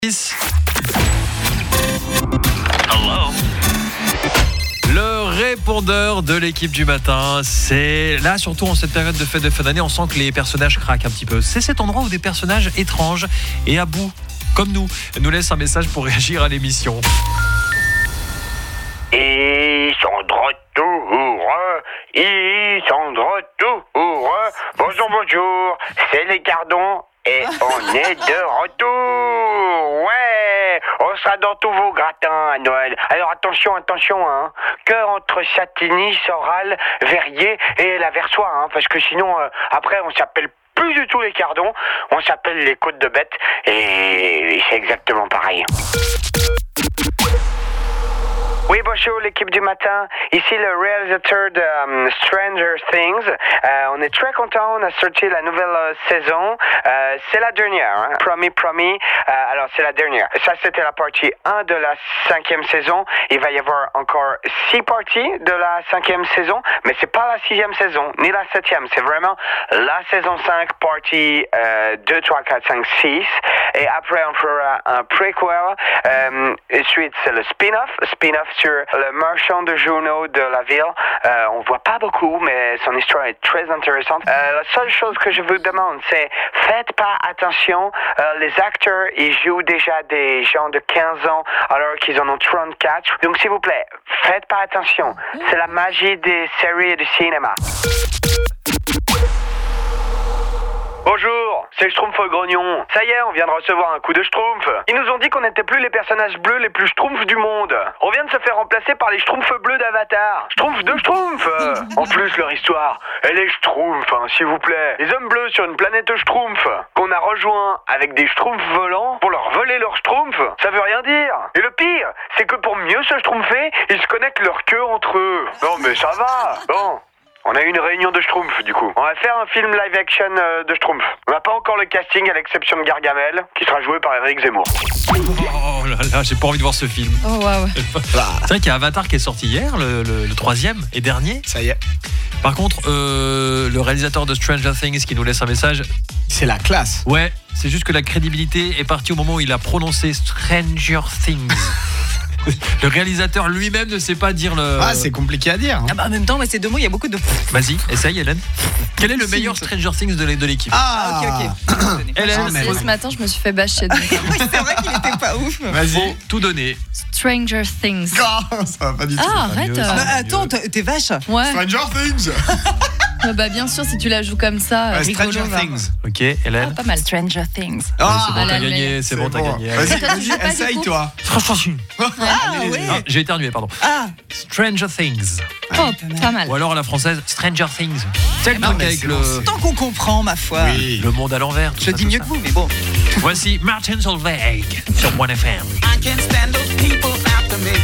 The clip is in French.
Hello. Le répondeur de l'équipe du matin, c'est là surtout en cette période de fête de fin d'année, on sent que les personnages craquent un petit peu. C'est cet endroit où des personnages étranges et à bout, comme nous laissent un message pour réagir à l'émission. Ils sont de retour. Bonjour, c'est les Cardons et on est de retour. Ouais, on sera dans tous vos gratins à Noël. Alors attention, hein. Cœur entre Chatigny, Soral, Verrier et la Versoix, parce que sinon, après, on s'appelle plus du tout les Cardons, on s'appelle les Côtes de Bête et c'est exactement pareil. Oui, bonjour l'équipe du matin, ici le réalisateur de Stranger Things. On est très content, on a sorti la nouvelle saison. C'est la dernière, promis. Alors c'est la dernière. Ça c'était la partie 1 de la 5e saison. Il va y avoir encore 6 parties de la 5e saison, mais c'est pas la 6e saison, ni la 7e. C'est vraiment la saison 5, partie 2, 3, 4, 5, 6. Et après on fera un prequel. Ensuite c'est le spin-off sur le marchand de journaux de la ville. On voit pas beaucoup, mais son histoire est très intéressante. La seule chose que je vous demande, c'est faites pas attention. Les acteurs, ils jouent déjà des gens de 15 ans alors qu'ils en ont 34. Donc s'il vous plaît, faites pas attention. C'est la magie des séries et du cinéma. Bonjour, c'est Schtroumpf Grognon. Ça y est, on vient de recevoir un coup de Schtroumpf. Ils nous ont dit qu'on n'était plus les personnages bleus les plus Schtroumpfs du monde. On vient de se faire remplacer par les Schtroumpfs bleus d'Avatar. Schtroumpf de Schtroumpf. En plus, leur histoire, elle est Schtroumpf, s'il vous plaît. Les hommes bleus sur une planète Schtroumpf, qu'on a rejoint avec des Schtroumpfs volants pour leur voler leur Schtroumpf, ça veut rien dire. Et le pire, c'est que pour mieux se Schtroumpfer, ils se connectent leur queue entre eux. Non mais ça va. Bon. On a eu une réunion de Schtroumpf, du coup. On va faire un film live-action de Schtroumpf. On n'a pas encore le casting, à l'exception de Gargamel, qui sera joué par Éric Zemmour. Oh là là, j'ai pas envie de voir ce film. Oh waouh. C'est vrai qu'il y a Avatar qui est sorti hier, le 3e et dernier. Ça y est. Par contre, le réalisateur de Stranger Things qui nous laisse un message. C'est la classe. Ouais, c'est juste que la crédibilité est partie au moment où il a prononcé Stranger Things. Le réalisateur lui-même ne sait pas dire le... Ah, c'est compliqué à dire. Ah bah en même temps, ces deux mots, il y a beaucoup de... Vas-y, essaye Hélène. Quel est le meilleur Stranger Things de l'équipe? Ah, ok. Hélène, Ce matin, je me suis fait bâcher. Donc... oui, c'est vrai qu'il était pas ouf. Vas-y. Faut tout donner. Stranger Things. Oh, ça va pas du tout. Ah, arrête. Attends, t'es vache. Ouais. Stranger Things. Bah bien sûr, si tu la joues comme ça, rigolo, Stranger va. Things. Ok, Hélène. Ah, pas mal. Stranger Things. Ah, C'est bon, t'as gagné, c'est bon, t'as gagné. Vas-y, Toi, tu joues pas, du essaye coup toi. Ah ouais. Ah, j'ai éternué, pardon. Ah, Stranger Things. Oh, pas mal. Ou alors à la française, Stranger Things. C'est le non, truc mais avec c'est bon. tant qu'on comprend, ma foi. Oui. le monde à l'envers. Je dis mieux que vous, mais bon. Voici Martin Solveig sur 1FM. I can't stand those people